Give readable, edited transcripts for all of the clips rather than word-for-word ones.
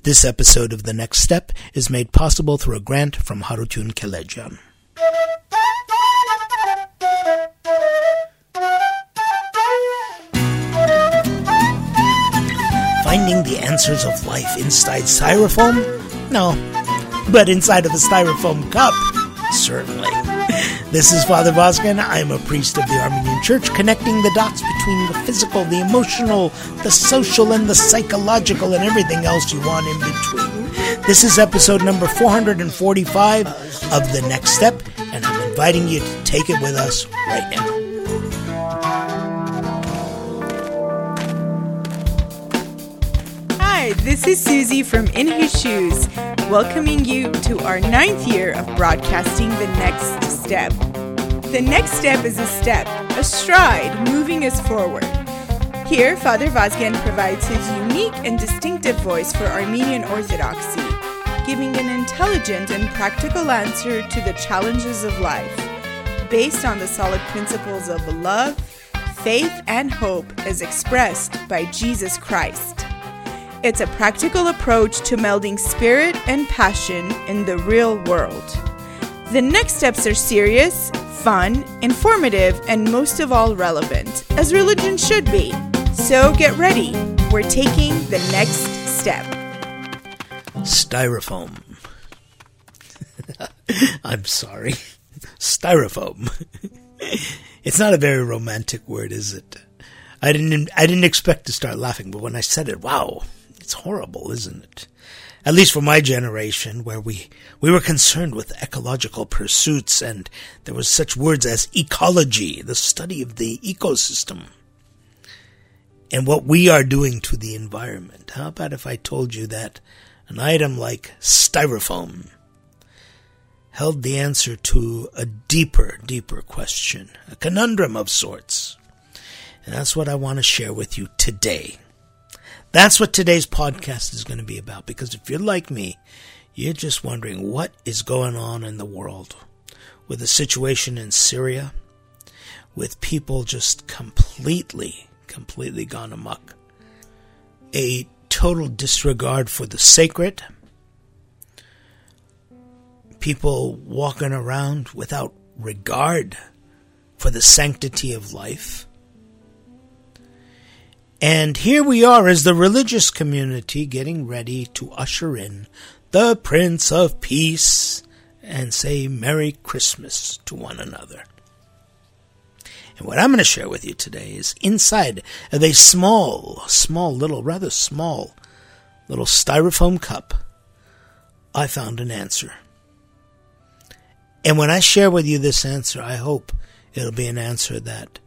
This episode of The Next Step is made possible through a grant from Harutun Kelejan. Finding the answers of life inside styrofoam? No. But inside of a styrofoam cup? Certainly. This is Father Vazgen. I'm a priest of the Armenian Church, connecting the dots between the physical, the emotional, the social, and the psychological, and everything else you want in between. This is episode number 445 of The Next Step, and I'm inviting you to take it with us right now. Hi, this is Susie from In His Shoes, welcoming you to our 9th year of broadcasting The Next Step. The next step is a step, a stride, moving us forward. Here, Father Vazgen provides his unique and distinctive voice for Armenian Orthodoxy, giving an intelligent and practical answer to the challenges of life, based on the solid principles of love, faith, and hope as expressed by Jesus Christ. It's a practical approach to melding spirit and passion in the real world. The next steps are serious, fun, informative, and most of all relevant, as religion should be. So get ready. We're taking the next step. Styrofoam. I'm sorry. Styrofoam. It's not a very romantic word, is it? I didn't expect to start laughing, but when I said it, wow, it's horrible, isn't it? At least for my generation, where we were concerned with ecological pursuits, and there was such words as ecology, the study of the ecosystem, and what we are doing to the environment. How about if I told you that an item like styrofoam held the answer to a deeper question, a conundrum of sorts? And that's what I want to share with you today. That's what today's podcast is going to be about, because if you're like me, you're just wondering what is going on in the world with the situation in Syria, with people just completely gone amok. A total disregard for the sacred, people walking around without regard for the sanctity of life. And here we are as the religious community getting ready to usher in the Prince of Peace and say Merry Christmas to one another. And what I'm going to share with you today is inside of a rather small little styrofoam cup, I found an answer. And when I share with you this answer, I hope it'll be an answer that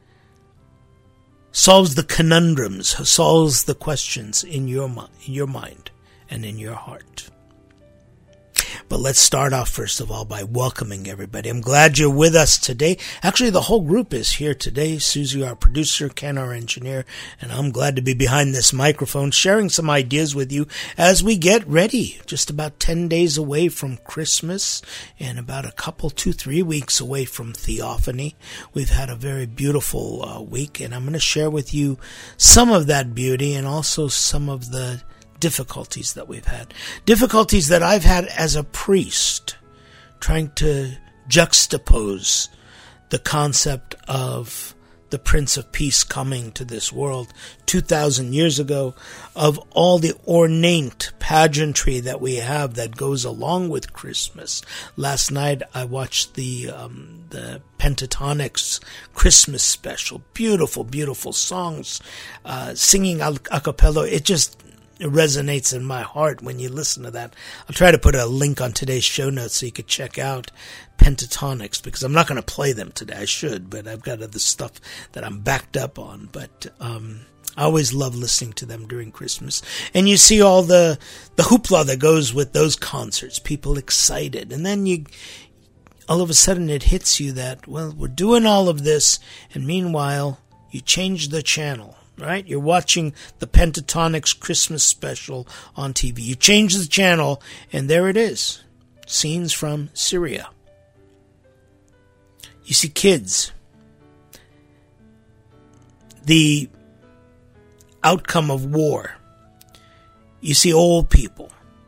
solves the conundrums, solves the questions in your mind and in your heart. But let's start off, first of all, by welcoming everybody. I'm glad you're with us today. Actually, the whole group is here today. Susie, our producer, Ken, our engineer, and I'm glad to be behind this microphone, sharing some ideas with you as we get ready. Just about 10 days away from Christmas and about 2-3 weeks away from Theophany. We've had a very beautiful week, and I'm going to share with you some of that beauty and also some of the difficulties that we've had. Difficulties that I've had as a priest, trying to juxtapose the concept of the Prince of Peace coming to this world 2,000 years ago, of all the ornate pageantry that we have that goes along with Christmas. Last night I watched the Pentatonix Christmas special. Beautiful songs, singing a cappella. It resonates in my heart when you listen to that. I'll try to put a link on today's show notes so you could check out Pentatonix, because I'm not going to play them today. I should, but I've got other stuff that I'm backed up on. But I always love listening to them during Christmas. And you see all the hoopla that goes with those concerts, people excited. And then all of a sudden it hits you that, well, we're doing all of this, and meanwhile you change the channel. Right? You're watching the Pentatonix Christmas special on TV. You change the channel, and there it is. Scenes from Syria. You see kids. The outcome of war. You see old people.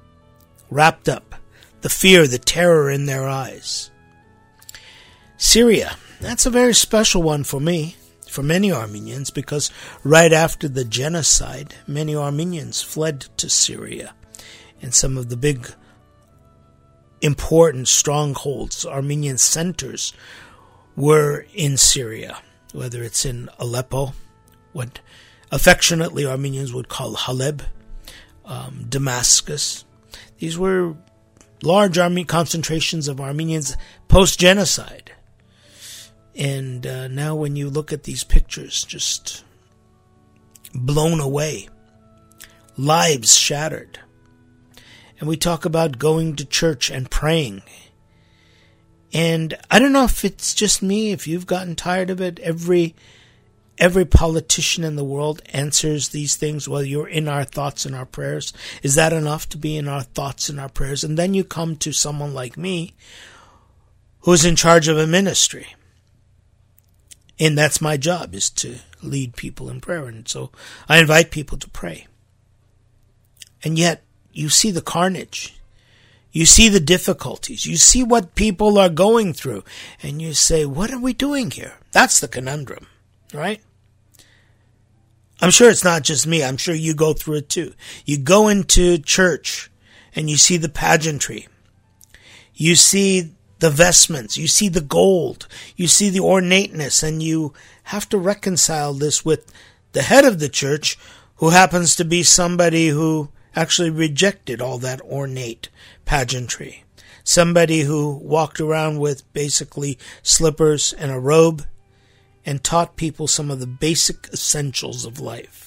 wrapped up, the fear, the terror in their eyes. Syria, that's a very special one for me, for many Armenians, because right after the genocide, many Armenians fled to Syria. And some of the big, important strongholds, Armenian centers, were in Syria, whether it's in Aleppo, what affectionately Armenians would call Haleb, Damascus. These were large army concentrations of Armenians post-genocide. And now when you look at these pictures, just blown away, lives shattered. And we talk about going to church and praying. And I don't know if it's just me, if you've gotten tired of it. Every politician in the world answers these things, well, you're in our thoughts and our prayers. Is that enough to be in our thoughts and our prayers? And then you come to someone like me, who's in charge of a ministry. And that's my job, is to lead people in prayer. And so I invite people to pray. And yet, you see the carnage. You see the difficulties. You see what people are going through. And you say, what are we doing here? That's the conundrum, right? I'm sure it's not just me. I'm sure you go through it too. You go into church and you see the pageantry. You see the vestments, you see the gold, you see the ornateness, and you have to reconcile this with the head of the church, who happens to be somebody who actually rejected all that ornate pageantry. Somebody who walked around with basically slippers and a robe and taught people some of the basic essentials of life.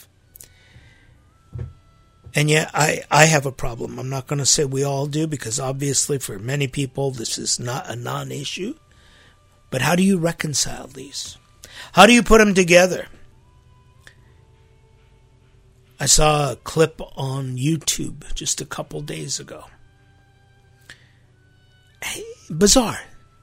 And yet, I have a problem. I'm not going to say we all do, because obviously for many people this is not a non-issue. But how do you reconcile these? How do you put them together? I saw a clip on YouTube just a couple days ago. Bizarre.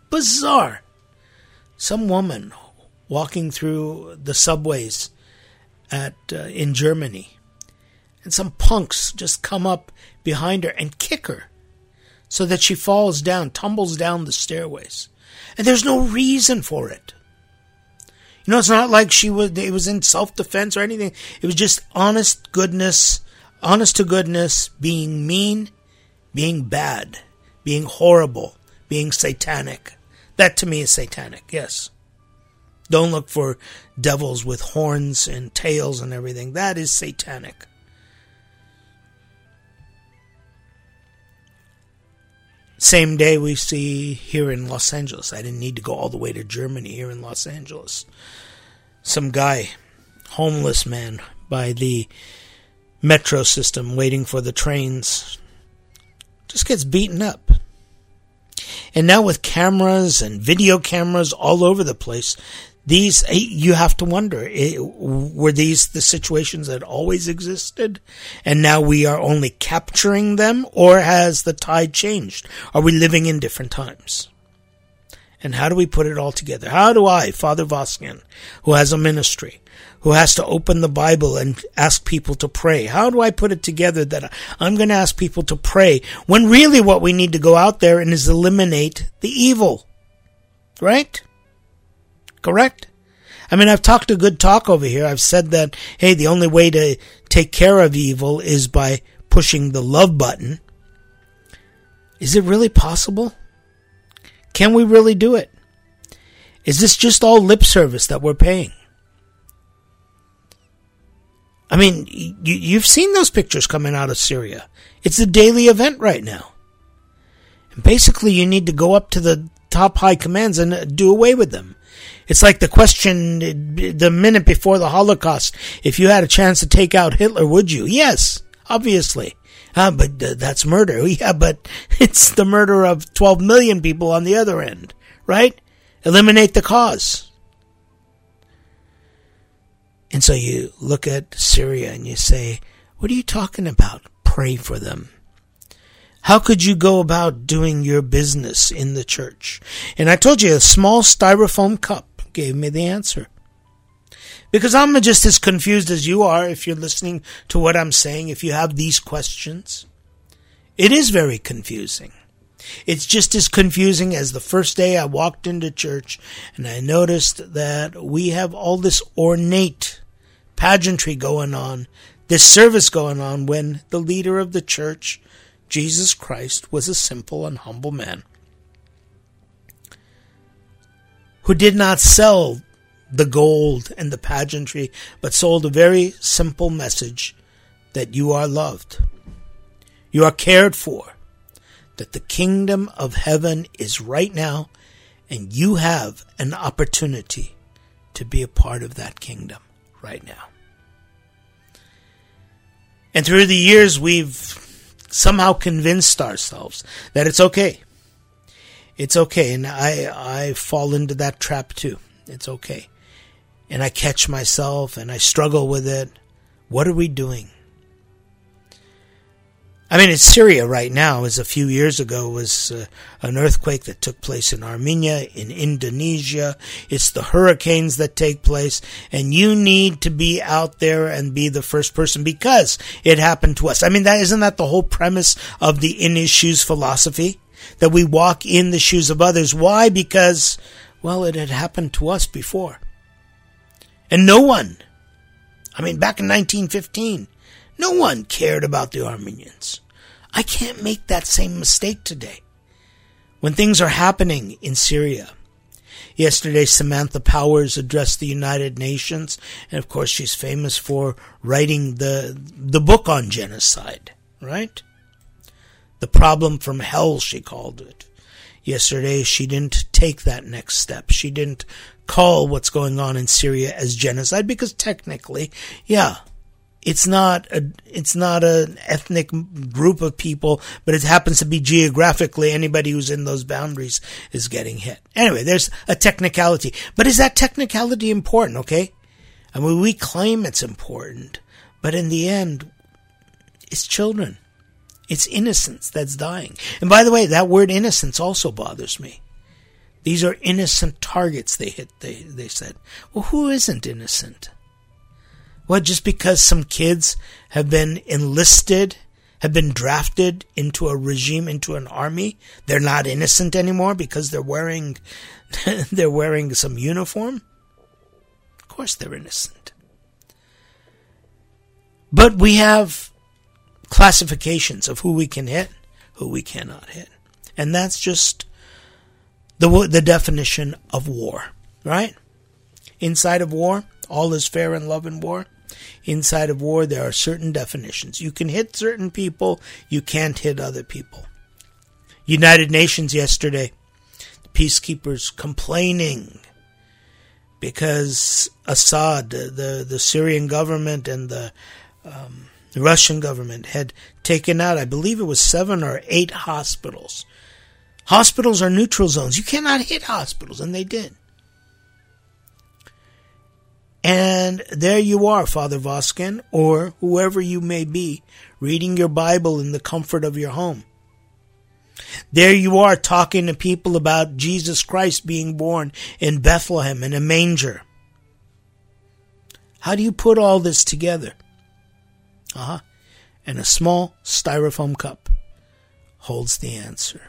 Some woman walking through the subways in Germany. And some punks just come up behind her and kick her so that she falls down, tumbles down the stairways. And there's no reason for it. You know, it's not like it was in self-defense or anything. It was just honest to goodness, being mean, being bad, being horrible, being satanic. That to me is satanic, yes. Don't look for devils with horns and tails and everything. That is satanic. Same day we see here in Los Angeles. I didn't need to go all the way to Germany. Here in Los Angeles, some guy, homeless man, by the metro system waiting for the trains, just gets beaten up. And now with cameras and video cameras all over the place, these, you have to wonder, were these the situations that always existed and now we are only capturing them, or has the tide changed? Are we living in different times? And how do we put it all together? How do I, Father Voskian, who has a ministry, who has to open the Bible and ask people to pray, how do I put it together that I'm going to ask people to pray when really what we need to go out there and is eliminate the evil? Right? Correct? I mean, I've talked a good talk over here. I've said that, hey, the only way to take care of evil is by pushing the love button. Is it really possible? Can we really do it? Is this just all lip service that we're paying? I mean, you've seen those pictures coming out of Syria. It's a daily event right now. And basically, you need to go up to the top high commands and do away with them. It's like the question the minute before the Holocaust, if you had a chance to take out Hitler, would you? Yes, obviously. But that's murder. Yeah, but it's the murder of 12 million people on the other end, right? Eliminate the cause. And so you look at Syria and you say, what are you talking about? Pray for them. How could you go about doing your business in the church? And I told you, a small styrofoam cup gave me the answer. Because I'm just as confused as you are if you're listening to what I'm saying, if you have these questions. It is very confusing. It's just as confusing as the first day I walked into church and I noticed that we have all this ornate pageantry going on, this service going on, when the leader of the church, Jesus Christ, was a simple and humble man who did not sell the gold and the pageantry, but sold a very simple message that you are loved, you are cared for, that the kingdom of heaven is right now, and you have an opportunity to be a part of that kingdom right now. And through the years, we've somehow convinced ourselves that it's okay. It's okay, and I fall into that trap too. It's okay. And I catch myself, and I struggle with it. What are we doing? I mean, it's Syria right now. As a few years ago was an earthquake that took place in Armenia, in Indonesia. It's the hurricanes that take place. And you need to be out there and be the first person because it happened to us. I mean, isn't that the whole premise of the in his shoes philosophy? That we walk in the shoes of others. Why? Because, well, it had happened to us before. And no one, I mean, back in 1915, no one cared about the Armenians. I can't make that same mistake today. When things are happening in Syria. Yesterday, Samantha Powers addressed the United Nations, and of course she's famous for writing the book on genocide, right? The problem from hell, she called it. Yesterday, she didn't take that next step. She didn't call what's going on in Syria as genocide because technically, yeah, it's not an ethnic group of people, but it happens to be geographically anybody who's in those boundaries is getting hit. Anyway, there's a technicality. But is that technicality important, okay? I mean, we claim it's important, but in the end, it's children. It's innocence that's dying. And by the way, that word innocence also bothers me. These are innocent targets they hit, they said. Well, who isn't innocent? What, just because some kids have been enlisted, have been drafted into a regime, into an army, they're not innocent anymore because they're wearing some uniform? Of course they're innocent. But we have classifications of who we can hit, who we cannot hit. And that's just the definition of war, right? Inside of war, all is fair in love and war. Inside of war, there are certain definitions. You can hit certain people, you can't hit other people. United Nations yesterday, the peacekeepers complaining because Assad, the Syrian government and the Russian government had taken out, I believe it was 7 or 8 hospitals. Hospitals are neutral zones. You cannot hit hospitals, and they did. And there you are, Father Voskin, or whoever you may be, reading your Bible in the comfort of your home. There you are talking to people about Jesus Christ being born in Bethlehem in a manger. How do you put all this together? And a small styrofoam cup holds the answer.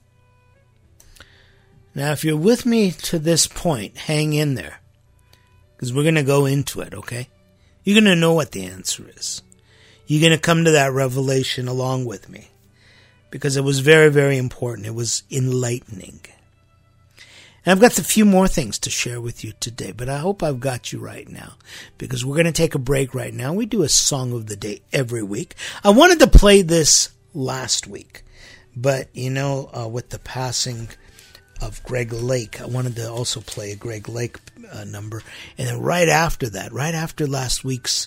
Now, if you're with me to this point, hang in there. Because we're going to go into it, okay? You're going to know what the answer is. You're going to come to that revelation along with me. Because it was very, very important. It was enlightening. And I've got a few more things to share with you today, but I hope I've got you right now. Because we're going to take a break right now. We do a song of the day every week. I wanted to play this last week. But, with the passing of Greg Lake, I wanted to also play a Greg Lake number. And then right after that, right after last week's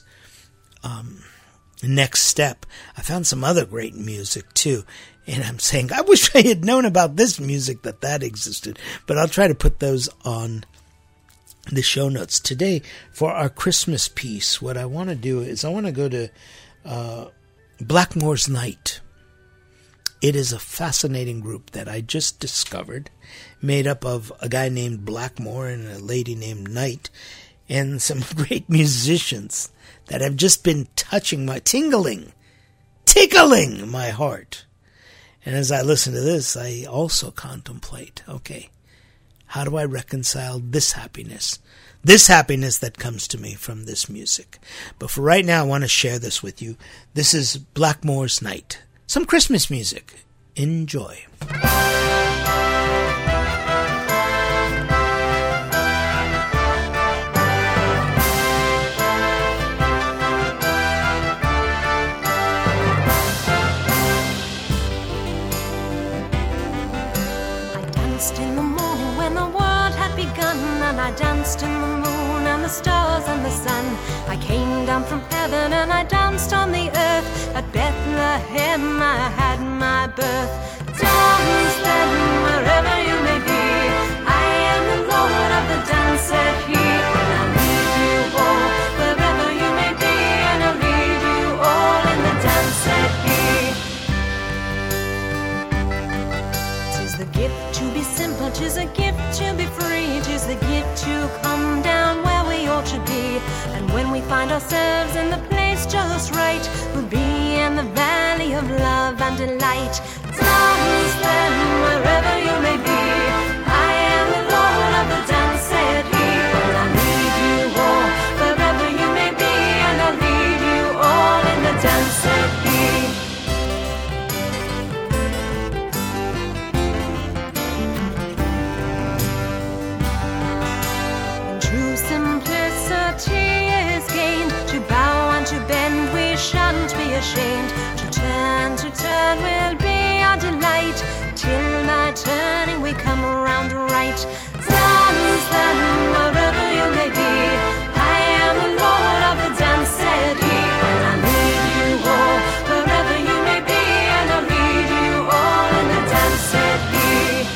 Next Step, I found some other great music too. And I'm saying, I wish I had known about this music that existed. But I'll try to put those on the show notes. Today, for our Christmas piece, what I want to do is I want to go to Blackmore's Night. It is a fascinating group that I just discovered, made up of a guy named Blackmore and a lady named Knight, and some great musicians that have just been tickling my heart. And as I listen to this, I also contemplate, okay, how do I reconcile this happiness that comes to me from this music? But for right now, I want to share this with you. This is Blackmore's Night. Some Christmas music. Enjoy. In the morning when the world had begun, and I danced in the moon and the stars and the sun. I came down from heaven and I danced on the earth. At Bethlehem I had my birth. Dance then wherever you may be, I am the Lord of the dance, said he. And I'll lead you all wherever you may be, and I'll lead you all in the dance, said he. The gift to be simple, 'tis a gift to be free, 'tis the gift to come down where we ought to be. And when we find ourselves in the place just right, we'll be in the valley of love and delight. Dance then wherever you may be, I am the Lord of the dance, said he. And I'll lead you all wherever you may be, and I'll lead you all in the dance, said he. Simplicity is gained. To bow and to bend we shan't be ashamed. To turn will be our delight. Till by turning we come around right. Dance then wherever you may be, I am the Lord of the dance, said he. And I'll lead you all wherever you may be, and I'll lead you all in the dance, said he.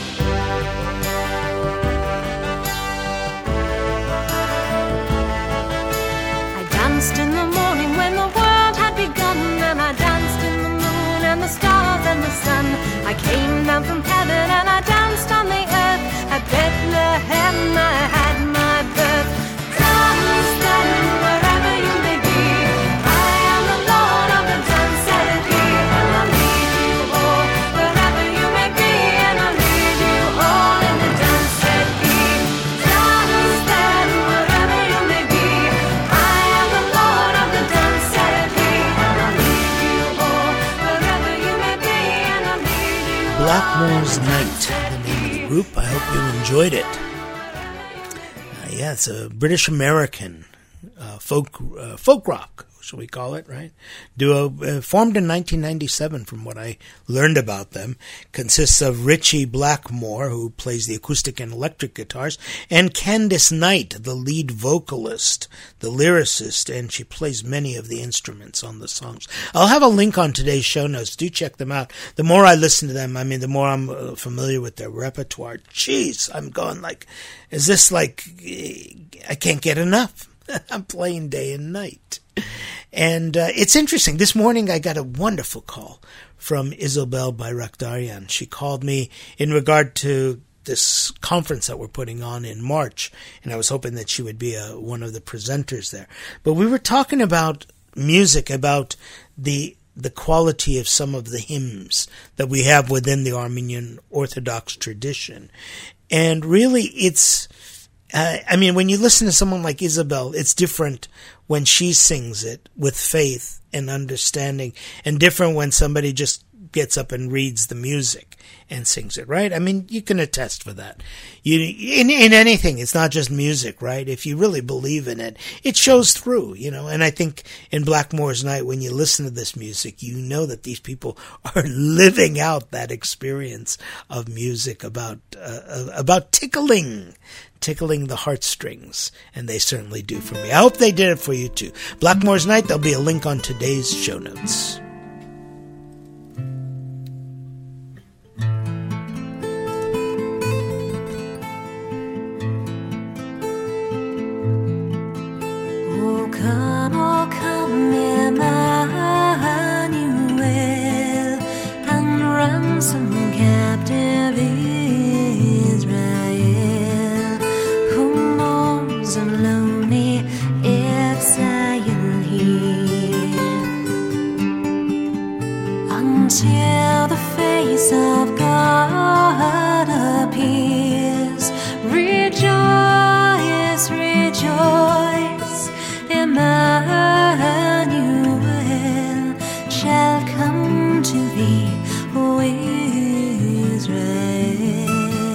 In the morning when the world had begun, and I danced in the moon and the stars and the sun. I came down from heaven and I danced on the earth. At Bethlehem I had my birth. Dance then wherever you may be, I am the Lord of the dance, said he. And I'll lead you all wherever you may be, and I'll lead you all in the dance, said he. Dance then wherever you may be, I am the Lord of the dance, said he. And I'll lead you all wherever you may be, and I'll lead you all. Blackmore's Night, the name of the group. I hope you enjoyed it. Yeah, it's a British-American folk rock, shall we call it, right? Duo formed in 1997, from what I learned about them. Consists of Richie Blackmore, who plays the acoustic and electric guitars, and Candice Knight, the lead vocalist, the lyricist, and she plays many of the instruments on the songs. I'll have a link on today's show notes. Do check them out. The more I listen to them, the more I'm familiar with their repertoire. Jeez, I'm going like, is this like, I can't get enough. I'm playing day and night. And it's interesting. This morning I got a wonderful call from Isobel Bayrakdarian. She called me in regard to this conference that we're putting on in March, and I was hoping that she would be one of the presenters there. But we were talking about music, about the quality of some of the hymns that we have within the Armenian Orthodox tradition. And really it's when you listen to someone like Isobel, it's different when she sings it with faith and understanding, and different when somebody just gets up and reads the music and sings it, right? You can attest for that. In anything, it's not just music, right? If you really believe in it, it shows through, And I think in Blackmore's Night, when you listen to this music, you know that these people are living out that experience of music about tickling the heartstrings, and they certainly do for me. I hope they did it for you too. Blackmore's Night, there'll be a link on today's show notes. Oh come, Emmanuel, and ransom captive Israel, who mourns a lonely exile here, until the face presence of God appears. Rejoice, rejoice, Emmanuel shall come to thee, O Israel.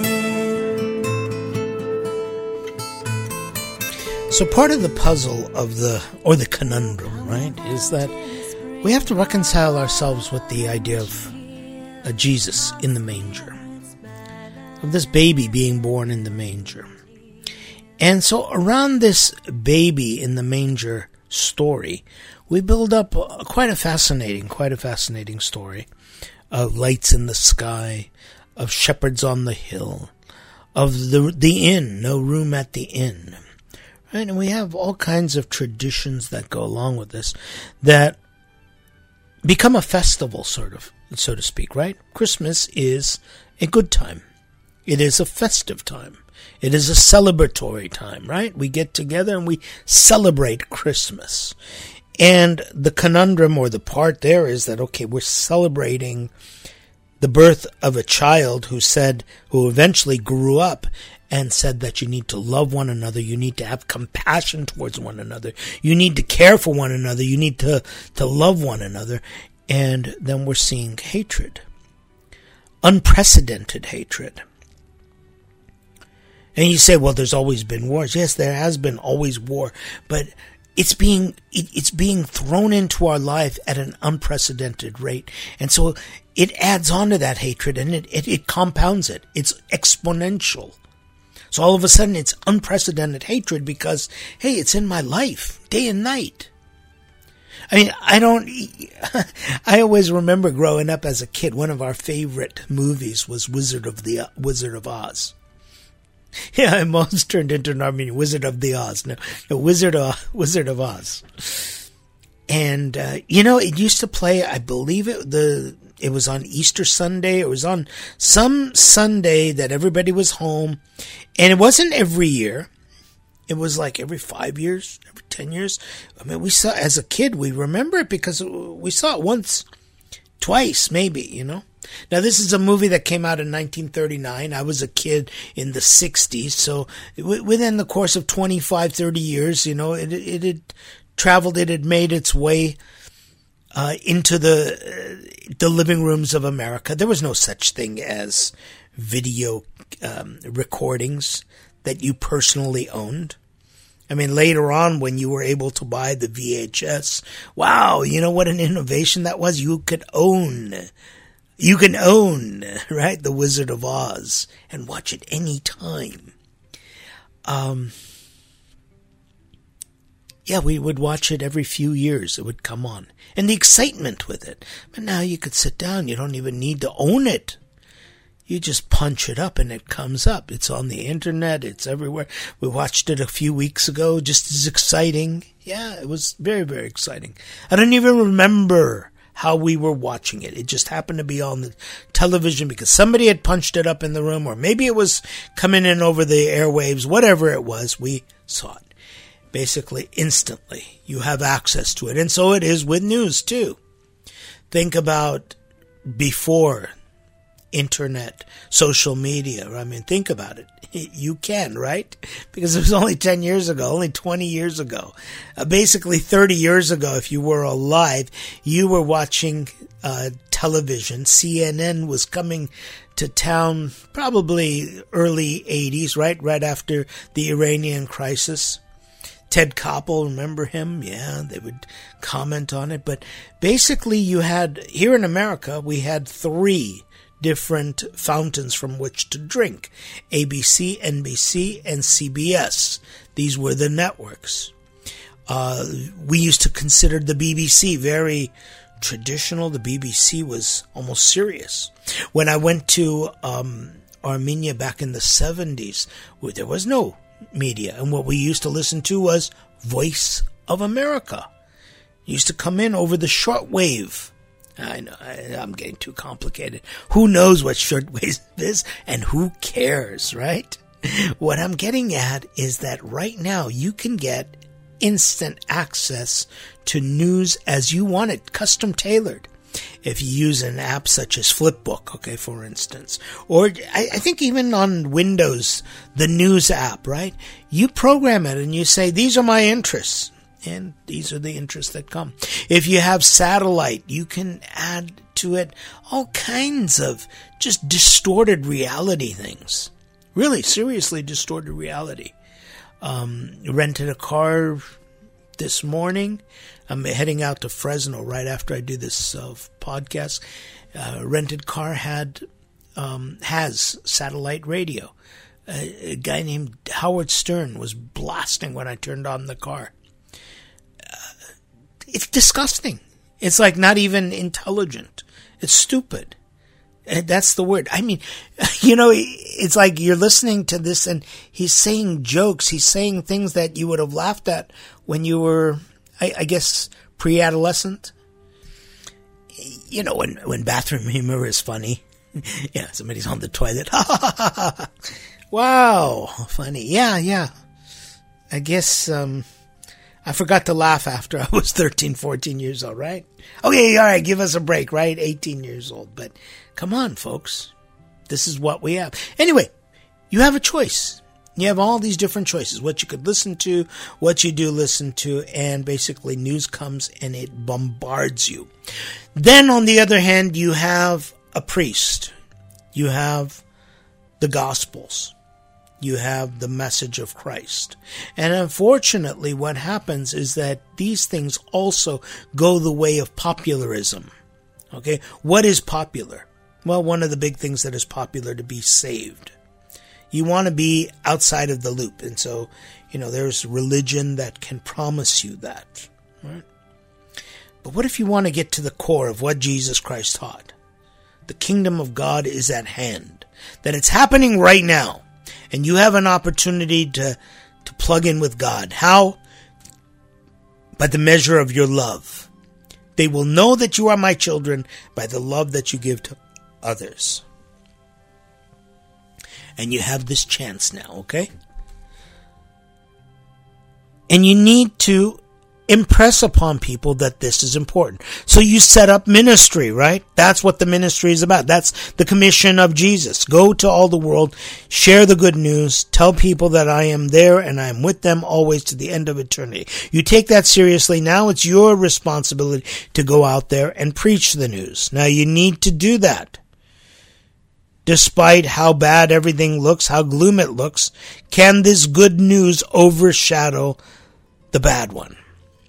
So part of the puzzle of the conundrum, right, is that we have to reconcile ourselves with the idea of a Jesus in the manger, of this baby being born in the manger. And so around this baby in the manger story, we build up quite a fascinating story of lights in the sky, of shepherds on the hill, of the inn, no room at the inn. Right? And we have all kinds of traditions that go along with this that become a festival, sort of, so to speak, right? Christmas is a good time. It is a festive time. It is a celebratory time, right? We get together and we celebrate Christmas. And the conundrum, or the part there, is that, okay, we're celebrating the birth of a child who eventually grew up and said that you need to love one another, you need to have compassion towards one another, you need to care for one another, you need to love one another. And then we're seeing hatred. Unprecedented hatred. And you say, well, there's always been wars. Yes, there has been always war, but it's being thrown into our life at an unprecedented rate. And so it adds on to that hatred, and it compounds it. It's exponential. So all of a sudden it's unprecedented hatred because, hey, it's in my life, day and night. I mean, I always remember growing up as a kid, one of our favorite movies was Wizard of Oz. Yeah, I almost turned into an Armenian. Wizard of the Oz. No, Wizard of Oz. And, it used to play, I believe it was on Easter Sunday. It was on some Sunday that everybody was home. And it wasn't every year. It was like every 5 years, every 10 years. I mean, we saw, as a kid, we remember it because we saw it once, twice, maybe, Now, this is a movie that came out in 1939. I was a kid in the 60s. So within the course of 25, 30 years, it had traveled, it had made its way into the living rooms of America. There was no such thing as video recordings that you personally owned. I mean, later on when you were able to buy the VHS, wow, you know what an innovation that was? You can own, right, The Wizard of Oz and watch it any time. Yeah, we would watch it every few years. It would come on. And the excitement with it. But now you could sit down. You don't even need to own it. You just punch it up and it comes up. It's on the internet. It's everywhere. We watched it a few weeks ago. Just as exciting. Yeah, it was very, very exciting. I don't even remember how we were watching it. It just happened to be on the television because somebody had punched it up in the room, or maybe it was coming in over the airwaves. Whatever it was, we saw it. Basically, instantly, you have access to it. And so it is with news, too. Think about before internet, social media. I mean, think about it. You can, right? Because it was only 10 years ago, only 20 years ago. Basically, 30 years ago, if you were alive, you were watching television. CNN was coming to town probably early 80s, right after the Iranian crisis. Ted Koppel, remember him? Yeah, they would comment on it. But basically you had, here in America, we had 3 different fountains from which to drink. ABC, NBC, and CBS. These were the networks. We used to consider the BBC very traditional. The BBC was almost serious. When I went to Armenia back in the 70s, there was no media, and what we used to listen to was Voice of America. It used to come in over the shortwave. I know, I'm getting too complicated. Who knows what shortwave is, and who cares, right? What I'm getting at is that right now you can get instant access to news as you want it, custom tailored. if you use an app such as Flipbook, okay, for instance, or I think even on Windows, the news app, right? You program it and you say, these are my interests, and these are the interests that come. If you have satellite, you can add to it all kinds of just distorted reality things. Really, seriously distorted reality. Rented a car this morning. I'm heading out to Fresno right after I do this podcast. Rented car has satellite radio. A guy named Howard Stern was blasting when I turned on the car. It's disgusting. It's like not even intelligent. It's stupid. That's the word. I mean, it's like you're listening to this and he's saying jokes. He's saying things that you would have laughed at when you were, I guess, pre-adolescent. When bathroom humor is funny. Yeah, somebody's on the toilet. Wow, funny. Yeah. I guess, I forgot to laugh after I was 13, 14 years old, right? Okay, all right, give us a break, right? 18 years old. But come on, folks. This is what we have. Anyway, you have a choice. You have all these different choices. What you could listen to, what you do listen to, and basically news comes and it bombards you. Then, on the other hand, you have a priest. You have the Gospels. You have the message of Christ. And unfortunately, what happens is that these things also go the way of popularism. Okay? What is popular? Well, one of the big things that is popular to be saved. You want to be outside of the loop. And so, there's religion that can promise you that. Right? But what if you want to get to the core of what Jesus Christ taught? The kingdom of God is at hand. That it's happening right now. And you have an opportunity to plug in with God. How? By the measure of your love. They will know that you are my children by the love that you give to others. And you have this chance now, okay? And you need to impress upon people that this is important. So you set up ministry, right? That's what the ministry is about. That's the commission of Jesus. Go to all the world, share the good news, tell people that I am there and I am with them always to the end of eternity. You take that seriously. Now it's your responsibility to go out there and preach the news. Now you need to do that. Despite how bad everything looks, how gloom it looks, can this good news overshadow the bad one?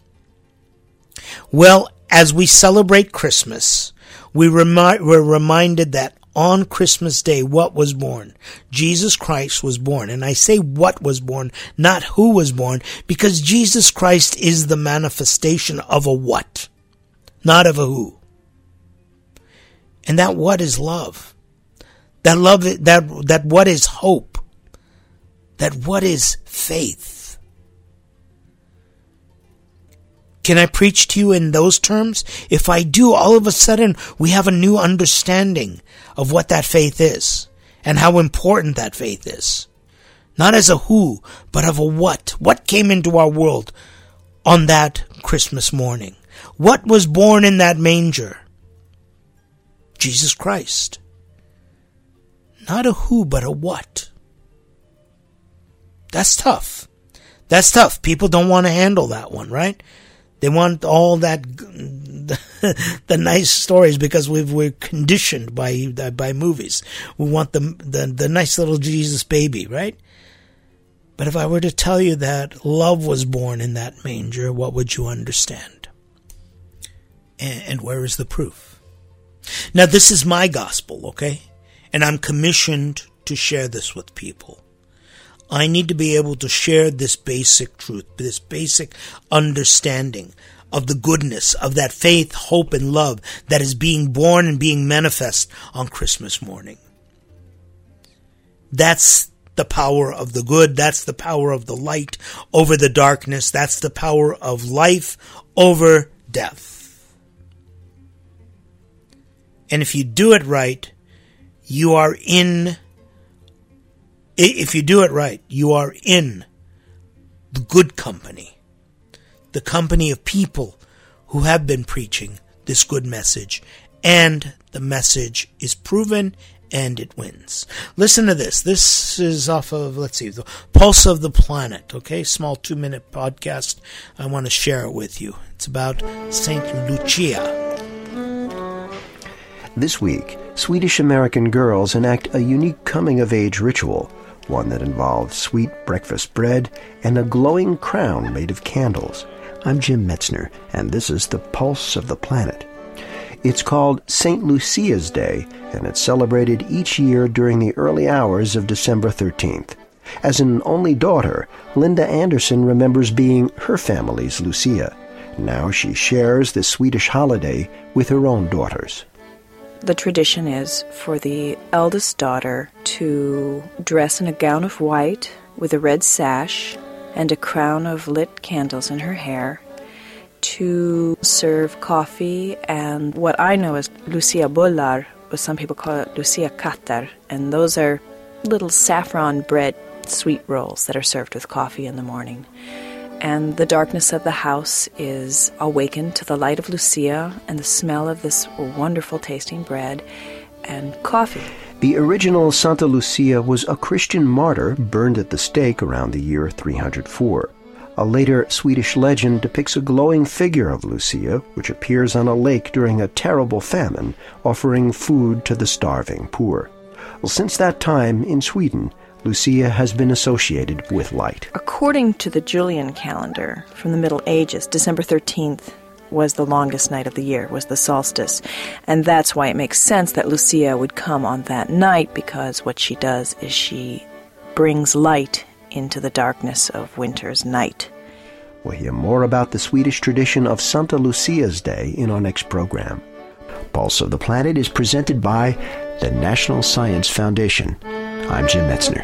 Well, as we celebrate Christmas, we're reminded that on Christmas Day, what was born? Jesus Christ was born. And I say what was born, not who was born, because Jesus Christ is the manifestation of a what, not of a who. And that what is love. That love, that what is hope. That what is faith. Can I preach to you in those terms? If I do, all of a sudden we have a new understanding of what that faith is and how important that faith is. Not as a who, but of a what. What came into our world on that Christmas morning? What was born in that manger? Jesus Christ. Not a who, but a what. That's tough. That's tough. People don't want to handle that one, right? They want all that, the nice stories because we're conditioned by movies. We want the nice little Jesus baby, right? But if I were to tell you that love was born in that manger, what would you understand? And where is the proof? Now this is my gospel, okay? And I'm commissioned to share this with people. I need to be able to share this basic truth, this basic understanding of the goodness of that faith, hope, and love that is being born and being manifest on Christmas morning. That's the power of the good. That's the power of the light over the darkness. That's the power of life over death. And if you do it right, you are in the good company. The company of people who have been preaching this good message, and the message is proven and it wins. Listen to this. This is off of, the Pulse of the Planet, okay? Small 2-minute podcast. I want to share it with you. It's about Saint Lucia. This week, Swedish-American girls enact a unique coming-of-age ritual, one that involves sweet breakfast bread and a glowing crown made of candles. I'm Jim Metzner, and this is the Pulse of the Planet. It's called St. Lucia's Day, and it's celebrated each year during the early hours of December 13th. As an only daughter, Linda Anderson remembers being her family's Lucia. Now she shares the Swedish holiday with her own daughters. The tradition is for the eldest daughter to dress in a gown of white with a red sash and a crown of lit candles in her hair, to serve coffee and what I know as Lucia bullar, but some people call it Lucia katter, and those are little saffron bread sweet rolls that are served with coffee in the morning. And the darkness of the house is awakened to the light of Lucia and the smell of this wonderful tasting bread and coffee. The original Santa Lucia was a Christian martyr burned at the stake around the year 304. A later Swedish legend depicts a glowing figure of Lucia, which appears on a lake during a terrible famine, offering food to the starving poor. Well, since that time, in Sweden, Lucia has been associated with light. According to the Julian calendar from the Middle Ages, December 13th was the longest night of the year, was the solstice. And that's why it makes sense that Lucia would come on that night, because what she does is she brings light into the darkness of winter's night. We'll hear more about the Swedish tradition of Santa Lucia's Day in our next program. Pulse of the Planet is presented by the National Science Foundation. I'm Jim Metzner.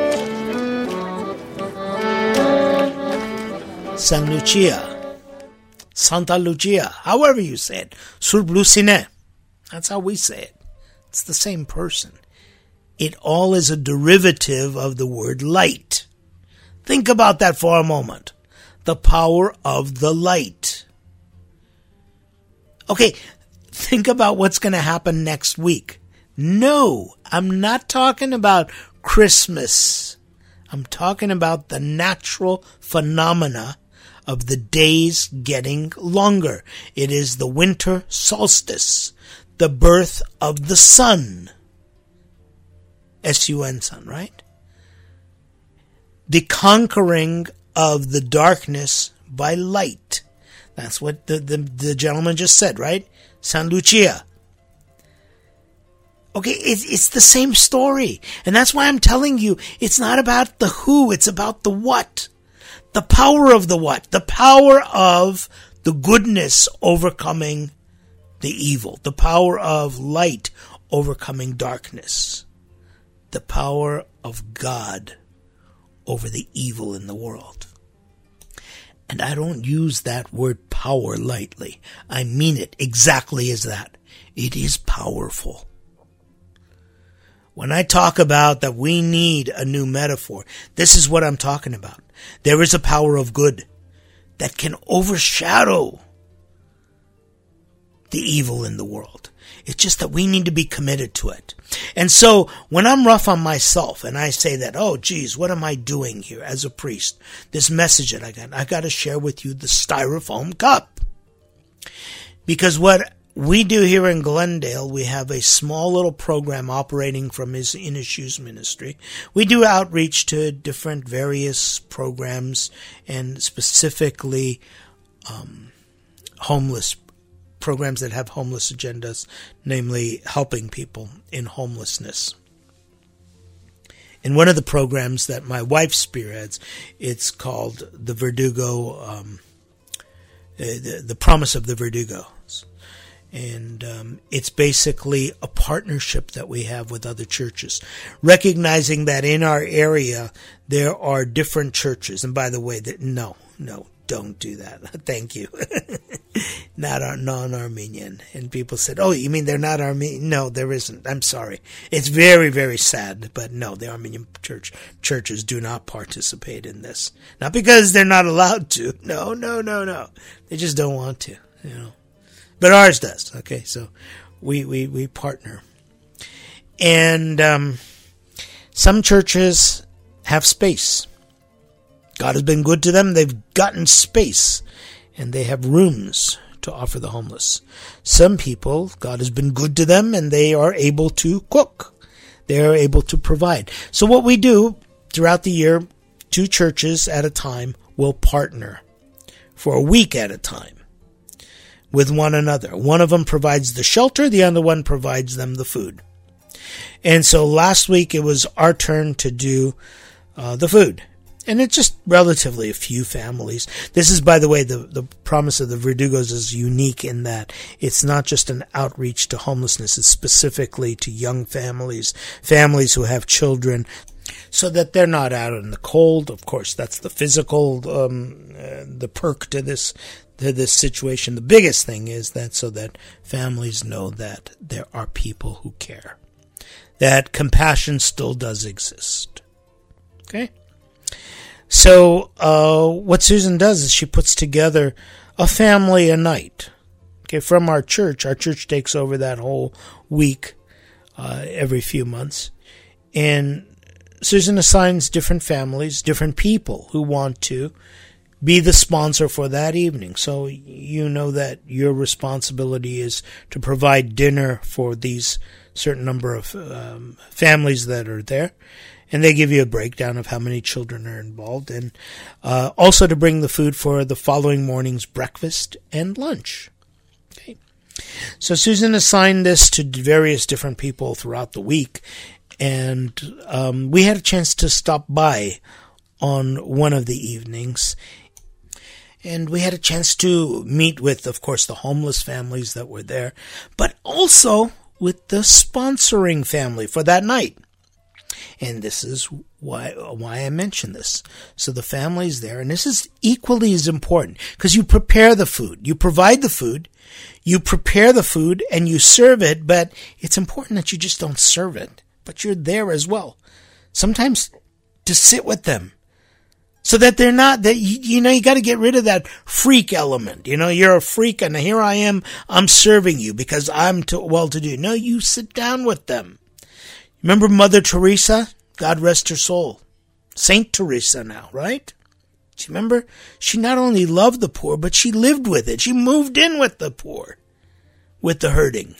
San Lucia, Santa Lucia, however you say it, Surblusine. That's how we say it. It's the same person. It all is a derivative of the word light. Think about that for a moment. The power of the light. Okay, think about what's going to happen next week. No, I'm not talking about Christmas. I'm talking about the natural phenomena of the days getting longer. It is the winter solstice, the birth of the sun. S-U-N, sun, right? The conquering of the darkness by light. That's what the gentleman just said, right? San Lucia. Okay, it's the same story. And that's why I'm telling you, it's not about the who, it's about the what. The power of the what. The power of the goodness overcoming the evil. The power of light overcoming darkness. The power of God over the evil in the world. And I don't use that word power lightly. I mean it exactly as that. It is powerful. When I talk about that we need a new metaphor, this is what I'm talking about. There is a power of good that can overshadow the evil in the world. It's just that we need to be committed to it. And so when I'm rough on myself and I say that, oh, geez, what am I doing here as a priest? This message that I got to share with you the styrofoam cup. Because what we do here in Glendale, we have a small little program operating from his In His Shoes ministry. We do outreach to different various programs and specifically homeless programs that have homeless agendas, namely helping people in homelessness. In one of the programs that my wife spearheads, it's called the Verdugo, the Promise of the Verdugos. And it's basically a partnership that we have with other churches, recognizing that in our area there are different churches. And by the way, no, don't do that. Thank you. Not non-Armenian. And people said, oh, you mean they're not Armenian? No, there isn't. I'm sorry. It's very, very sad. But no, the Armenian churches do not participate in this. Not because they're not allowed to. No. They just don't want to, but ours does. Okay, so we partner. And some churches have space. God has been good to them. They've gotten space, and they have rooms to offer the homeless. Some people, God has been good to them, and they are able to cook. They are able to provide. So what we do throughout the year, 2 churches at a time will partner for a week at a time with one another. One of them provides the shelter, the other one provides them the food. And so last week it was our turn to do the food. And it's just relatively a few families. This is, by the way, the promise of the Verdugos is unique in that it's not just an outreach to homelessness. It's specifically to young families, families who have children, so that they're not out in the cold. Of course, that's the physical, the perk to this situation. The biggest thing is that so that families know that there are people who care, that compassion still does exist. Okay? So what Susan does is she puts together a family a night. Okay, from our church. Our church takes over that whole week every few months. And Susan assigns different families, different people who want to be the sponsor for that evening. So you know that your responsibility is to provide dinner for these certain number of families that are there. And they give you a breakdown of how many children are involved, and also to bring the food for the following morning's breakfast and lunch. Okay. So Susan assigned this to various different people throughout the week, and we had a chance to stop by on one of the evenings, and we had a chance to meet with, of course, the homeless families that were there, but also with the sponsoring family for that night. And this is why I mention this. So the family's there, and this is equally as important, because you prepare the food. You provide the food, you prepare the food, and you serve it, but it's important that you just don't serve it, but you're there as well. Sometimes to sit with them, so that they're not, that you got to get rid of that freak element. You're a freak, and here I am, I'm serving you because I'm too well-to-do. No, you sit down with them. Remember Mother Teresa? God rest her soul. Saint Teresa now, right? Do you remember? She not only loved the poor, but she lived with it. She moved in with the poor, with the hurting.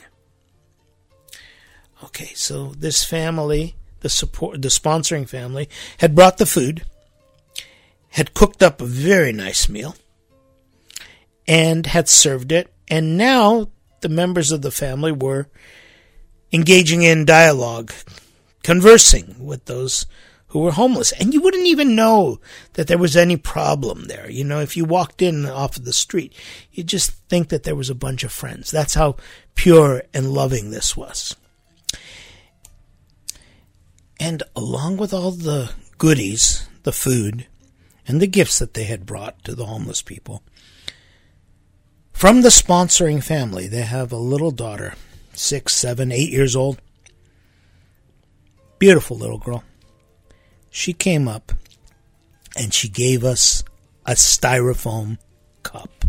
Okay, so this family, the sponsoring family, had brought the food, had cooked up a very nice meal, and had served it. And now the members of the family were engaging in dialogue, conversing with those who were homeless. And you wouldn't even know that there was any problem there. If you walked in off of the street, you'd just think that there was a bunch of friends. That's how pure and loving this was. And along with all the goodies, the food, and the gifts that they had brought to the homeless people, from the sponsoring family, they have a little daughter, 6, 7, 8 years old. Beautiful little girl. She came up and she gave us a styrofoam cup.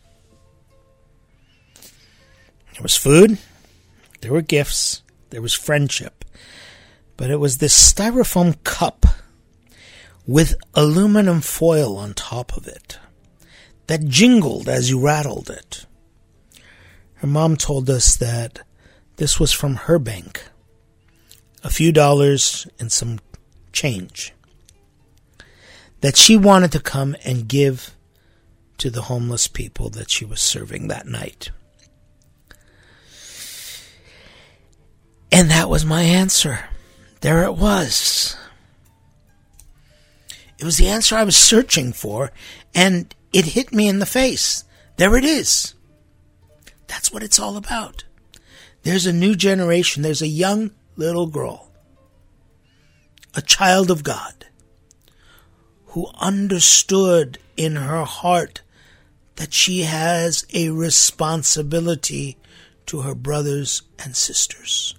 There was food, there were gifts, there was friendship, but it was this styrofoam cup with aluminum foil on top of it that jingled as you rattled it. Her mom told us that this was from her bank. A few dollars and some change that she wanted to come and give to the homeless people that she was serving that night. And that was my answer. There it was. It was the answer I was searching for, and it hit me in the face. There it is. That's what it's all about. There's a new generation. There's a young little girl, a child of God, who understood in her heart that she has a responsibility to her brothers and sisters.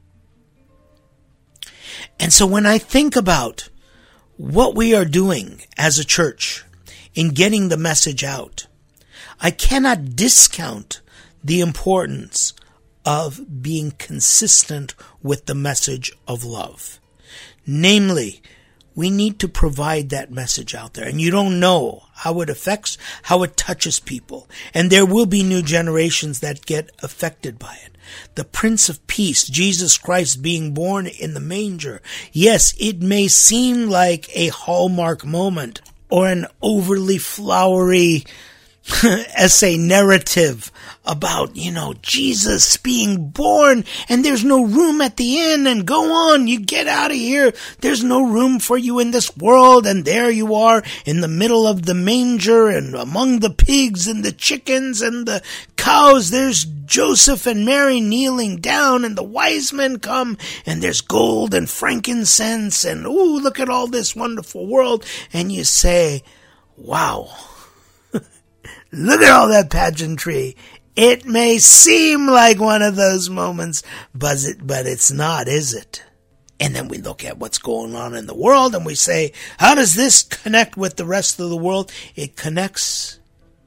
And so when I think about what we are doing as a church in getting the message out, I cannot discount the importance of being consistent with the message of love. Namely, we need to provide that message out there. And you don't know how it affects, how it touches people. And there will be new generations that get affected by it. The Prince of Peace, Jesus Christ being born in the manger. Yes, it may seem like a Hallmark moment or an overly flowery essay narrative about, Jesus being born and there's no room at the inn and go on, you get out of here. There's no room for you in this world. And there you are in the middle of the manger and among the pigs and the chickens and the cows. There's Joseph and Mary kneeling down and the wise men come and there's gold and frankincense and ooh, look at all this wonderful world. And you say, wow. Look at all that pageantry. It may seem like one of those moments, but it's not, is it? And then we look at what's going on in the world and we say, how does this connect with the rest of the world? It connects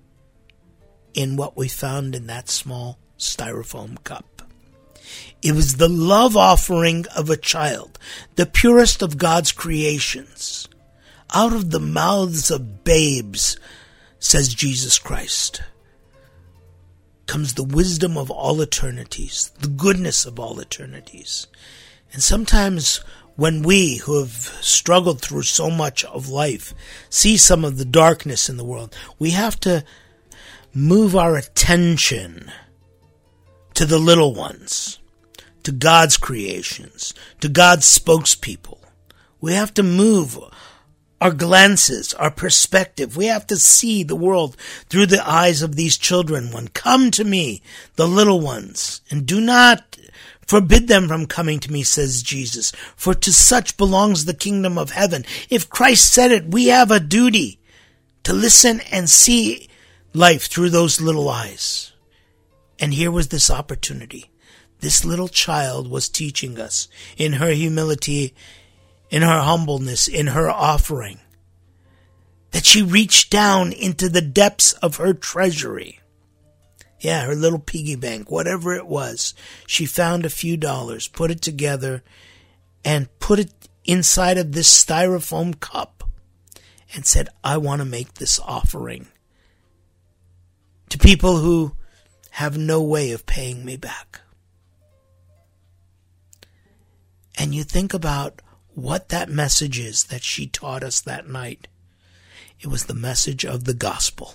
in what we found in that small styrofoam cup. It was the love offering of a child, the purest of God's creations. Out of the mouths of babes, says Jesus Christ, comes the wisdom of all eternities, the goodness of all eternities. And sometimes when we who have struggled through so much of life see some of the darkness in the world, we have to move our attention to the little ones, to God's creations, to God's spokespeople. We have to move our glances, our perspective. We have to see the world through the eyes of these children. Come to me, the little ones, and do not forbid them from coming to me, says Jesus, for to such belongs the kingdom of heaven. If Christ said it, we have a duty to listen and see life through those little eyes. And here was this opportunity. This little child was teaching us in her humility, in her humbleness, in her offering, that she reached down into the depths of her treasury. Yeah, her little piggy bank, whatever it was. She found a few dollars, put it together, and put it inside of this styrofoam cup and said, I want to make this offering to people who have no way of paying me back. And you think about what that message is that she taught us that night. It was the message of the gospel.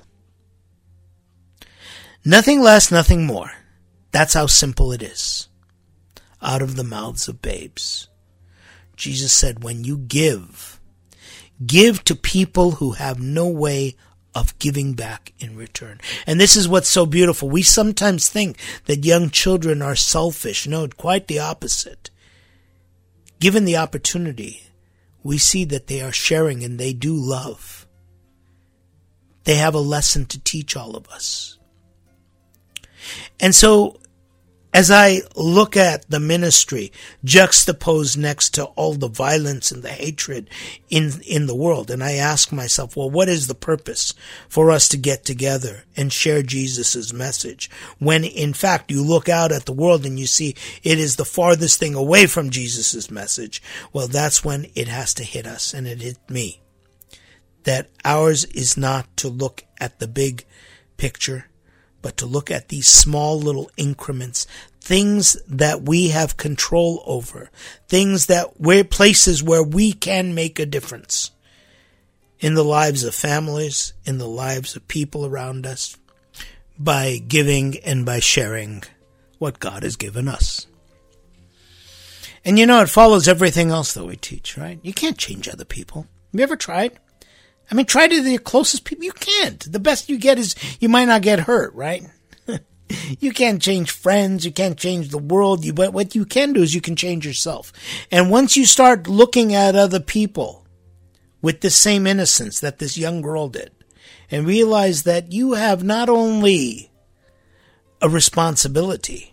Nothing less, nothing more. That's how simple it is. Out of the mouths of babes. Jesus said, when you give to people who have no way of giving back in return. And this is what's so beautiful. We sometimes think that young children are selfish. No, quite the opposite. Given the opportunity, we see that they are sharing and they do love. They have a lesson to teach all of us. And so, as I look at the ministry juxtaposed next to all the violence and the hatred in the world, and I ask myself, well, what is the purpose for us to get together and share Jesus' message? When, in fact, you look out at the world and you see it is the farthest thing away from Jesus' message, well, that's when it has to hit us, and it hit me. That ours is not to look at the big picture, but to look at these small little increments, things that we have control over, places where we can make a difference in the lives of families, in the lives of people around us, by giving and by sharing what God has given us. And it follows everything else that we teach, right? You can't change other people. Have you ever tried? Try to the closest people. You can't. The best you get is you might not get hurt, right? You can't change friends. You can't change the world. But what you can do is you can change yourself. And once you start looking at other people with the same innocence that this young girl did, and realize that you have not only a responsibility,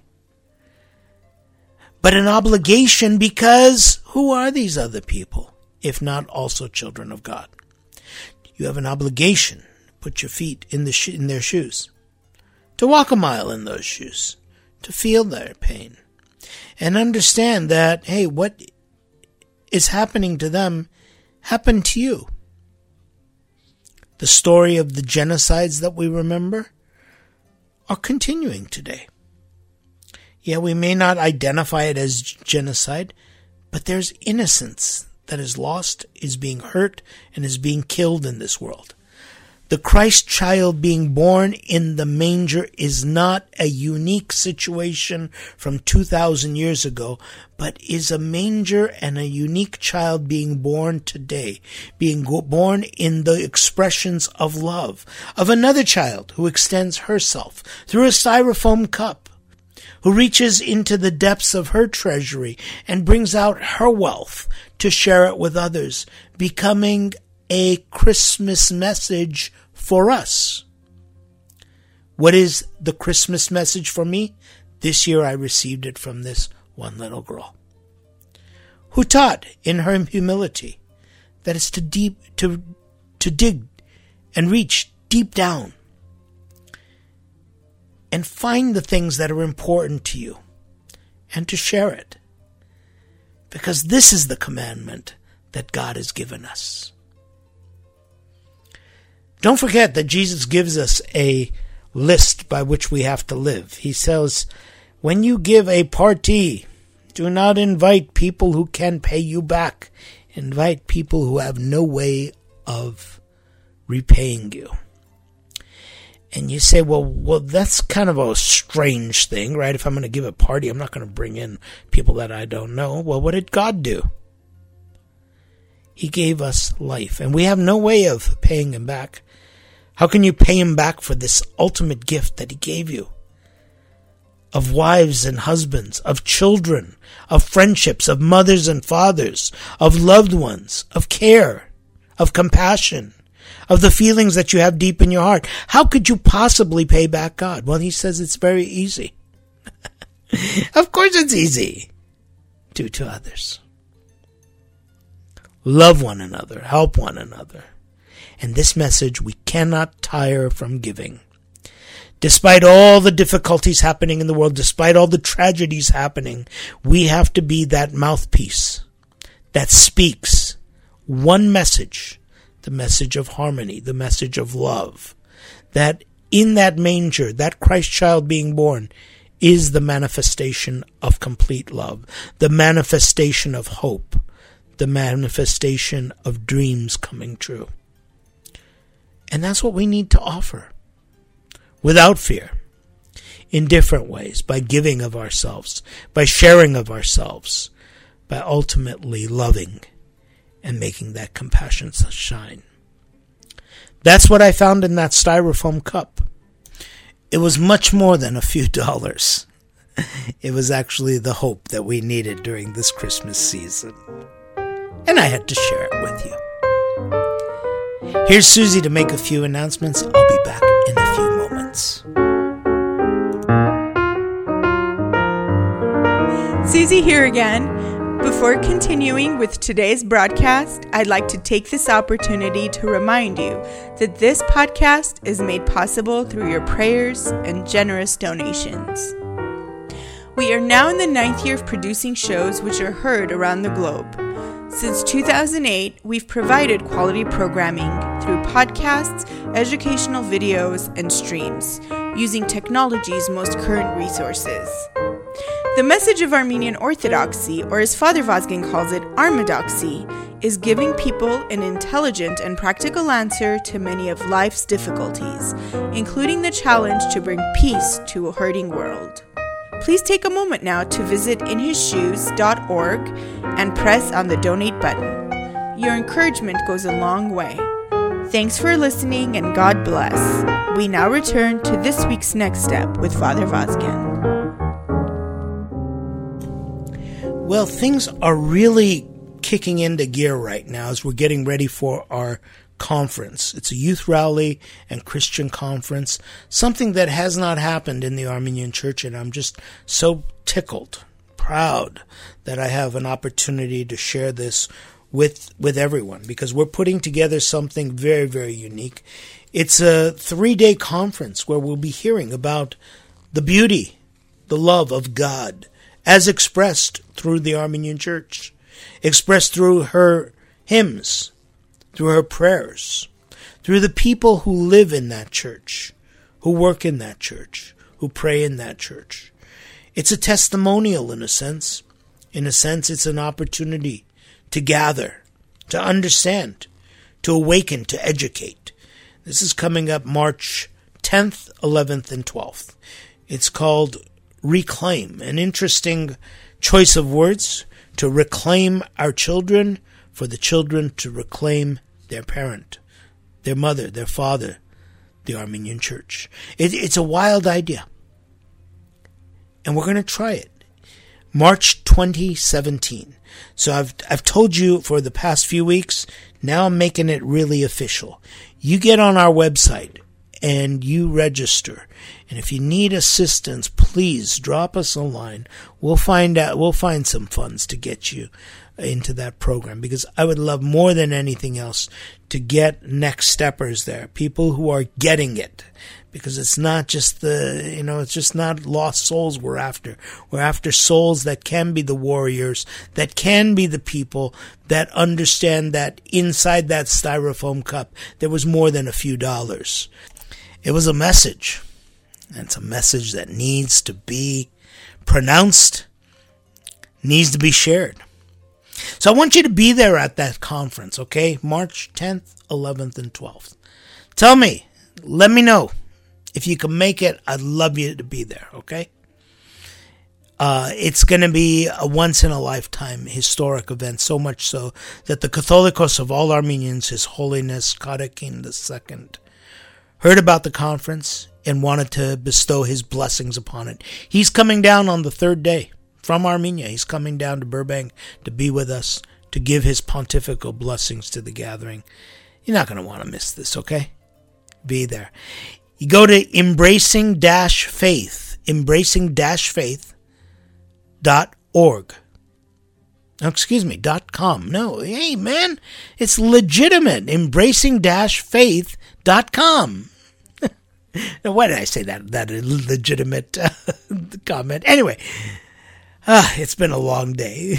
but an obligation, because who are these other people, if not also children of God? You have an obligation to put your feet in their shoes, to walk a mile in those shoes, to feel their pain, and understand that, hey, what is happening to them happened to you. The story of the genocides that we remember are continuing today. Yeah, we may not identify it as genocide, but there's innocence that is lost, is being hurt, and is being killed in this world. The Christ child being born in the manger is not a unique situation from 2,000 years ago, but is a manger and a unique child being born today, being born in the expressions of love, of another child who extends herself through a styrofoam cup, who reaches into the depths of her treasury and brings out her wealth to share it with others, becoming a Christmas message for us. What is the Christmas message for me? This year I received it from this one little girl, who taught in her humility that it's to dig and reach deep down and find the things that are important to you and to share it. Because this is the commandment that God has given us. Don't forget that Jesus gives us a list by which we have to live. He says, when you give a party, do not invite people who can pay you back. Invite people who have no way of repaying you. And you say, well, that's kind of a strange thing, right? If I'm going to give a party, I'm not going to bring in people that I don't know. Well, what did God do? He gave us life, and we have no way of paying him back. How can you pay him back for this ultimate gift that he gave you? Of wives and husbands, of children, of friendships, of mothers and fathers, of loved ones, of care, of compassion, of the feelings that you have deep in your heart. How could you possibly pay back God? Well, he says it's very easy. Of course it's easy. Do to others. Love one another. Help one another. And this message we cannot tire from giving. Despite all the difficulties happening in the world, despite all the tragedies happening, we have to be that mouthpiece that speaks one message, the message of harmony, the message of love, that in that manger, that Christ child being born, is the manifestation of complete love, the manifestation of hope, the manifestation of dreams coming true. And that's what we need to offer, without fear, in different ways, by giving of ourselves, by sharing of ourselves, by ultimately loving and making that compassion shine. That's what I found in that styrofoam cup. It was much more than a few dollars. It was actually the hope that we needed during this Christmas season. And I had to share it with you. Here's Susie to make a few announcements. I'll be back in a few moments. Susie here again. Before continuing with today's broadcast, I'd like to take this opportunity to remind you that this podcast is made possible through your prayers and generous donations. We are now in the 9th year of producing shows which are heard around the globe. Since 2008, we've provided quality programming through podcasts, educational videos, and streams, using technology's most current resources. The message of Armenian Orthodoxy, or as Father Vazgen calls it, Armadoxy, is giving people an intelligent and practical answer to many of life's difficulties, including the challenge to bring peace to a hurting world. Please take a moment now to visit inhisshoes.org and press on the donate button. Your encouragement goes a long way. Thanks for listening and God bless. We now return to this week's Next Step with Father Vazgen. Well, things are really kicking into gear right now as we're getting ready for our conference. It's a youth rally and Christian conference, something that has not happened in the Armenian Church, and I'm just so tickled, proud that I have an opportunity to share this with everyone, because we're putting together something very, very unique. It's a 3-day conference where we'll be hearing about the beauty, the love of God as expressed through the Armenian Church, expressed through her hymns, through her prayers, through the people who live in that church, who work in that church, who pray in that church. It's a testimonial in a sense. In a sense, it's an opportunity to gather, to understand, to awaken, to educate. This is coming up March 10th, 11th, and 12th. It's called Reclaim, an interesting choice of words, to reclaim our children, for the children to reclaim their parent, their mother, their father, the Armenian Church. It's a wild idea. And we're going to try it. March 2017. So I've told you for the past few weeks, now I'm making it really official. You get on our website and you register. And if you need assistance, please drop us a line. We'll find some funds to get you into that program, because I would love more than anything else to get next steppers there, people who are getting it, because it's not just it's just not lost souls we're after. We're after souls that can be the warriors, that can be the people that understand that inside that styrofoam cup there was more than a few dollars. It was a message, and it's a message that needs to be pronounced, needs to be shared. So I want you to be there at that conference, okay? March 10th, 11th, and 12th. Tell me, let me know. If you can make it, I'd love you to be there, okay? It's going to be a once-in-a-lifetime historic event, so much so that the Catholicos of all Armenians, His Holiness Karakin II, heard about the conference and wanted to bestow his blessings upon it. He's coming down on the 3rd day from Armenia. He's coming down to Burbank to be with us, to give his pontifical blessings to the gathering. You're not going to want to miss this, okay? Be there. You go to embracing-faith, embracing-faith.org. .com. No, hey, man, it's legitimate. Embracing-faith.com. Now, why did I say that illegitimate comment? Anyway, it's been a long day.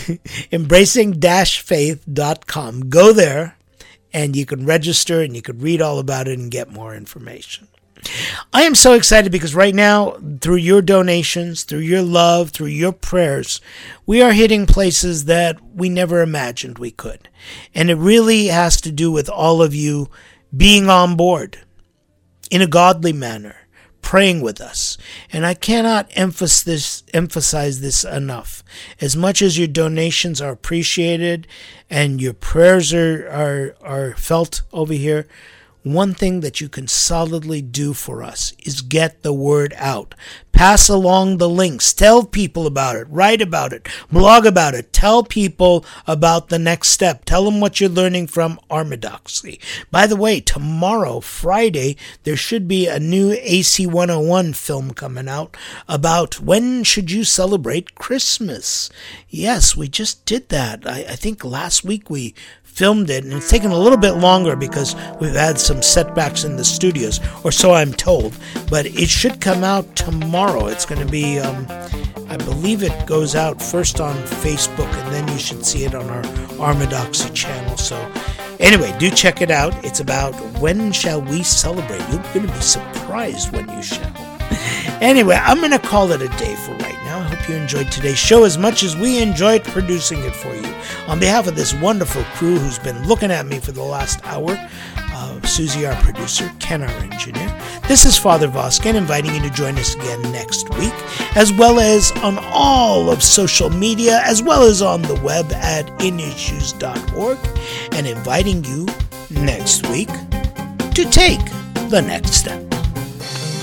Embracing-faith.com. Go there, and you can register, and you can read all about it and get more information. I am so excited because right now, through your donations, through your love, through your prayers, we are hitting places that we never imagined we could. And it really has to do with all of you being on board in a godly manner, praying with us. And I cannot emphasize this enough. As much as your donations are appreciated and your prayers are felt over here, one thing that you can solidly do for us is get the word out. Pass along the links. Tell people about it. Write about it. Blog about it. Tell people about the next step. Tell them what you're learning from Armidoxy. By the way, tomorrow, Friday, there should be a new AC 101 film coming out about when should you celebrate Christmas. Yes, we just did that. I think last week we filmed it, and it's taken a little bit longer because we've had some setbacks in the studios, or so I'm told, but it should come out tomorrow. It's going to be, I believe it goes out first on Facebook, and then you should see it on our Armidoxy channel. So anyway, do check it out. It's about when shall we celebrate. You're going to be surprised when you shall. Anyway, I'm going to call it a day for right now. I hope you enjoyed today's show as much as we enjoyed producing it for you. On behalf of this wonderful crew who's been looking at me for the last hour, Susie, our producer, Ken, our engineer, this is Father Voskin inviting you to join us again next week, as well as on all of social media, as well as on the web at inissues.org, and inviting you next week to take the next step.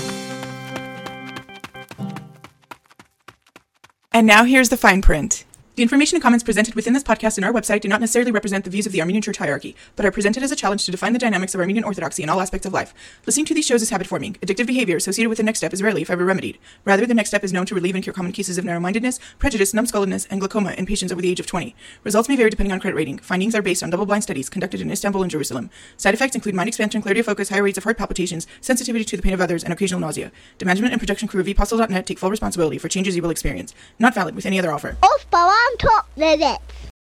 And now here's the fine print. The information and comments presented within this podcast and our website do not necessarily represent the views of the Armenian Church hierarchy, but are presented as a challenge to define the dynamics of Armenian Orthodoxy in all aspects of life. Listening to these shows is habit-forming. Addictive behavior associated with the Next Step is rarely, if ever, remedied. Rather, the Next Step is known to relieve and cure common cases of narrow-mindedness, prejudice, numbskulledness, and glaucoma in patients over the age of 20. Results may vary depending on credit rating. Findings are based on double-blind studies conducted in Istanbul and Jerusalem. Side effects include mind expansion, clarity of focus, high rates of heart palpitations, sensitivity to the pain of others, and occasional nausea. The management and production crew of vpostle.net take full responsibility for changes you will experience. Not valid with any other offer. Of babam topları.